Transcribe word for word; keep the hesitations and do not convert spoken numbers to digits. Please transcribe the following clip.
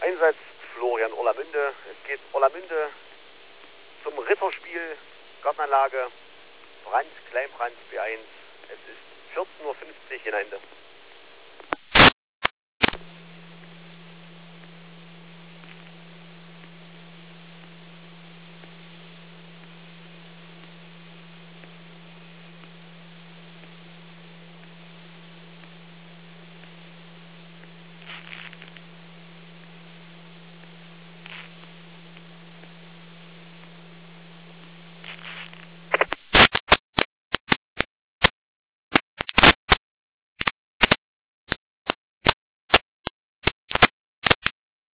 Einsatz Florian Orlamünde. Es geht Orlamünde zum Ritterspiel, Gartenanlage, Brand, Kleinbrand B eins. Es ist vierzehn Uhr fünfzig in Ende.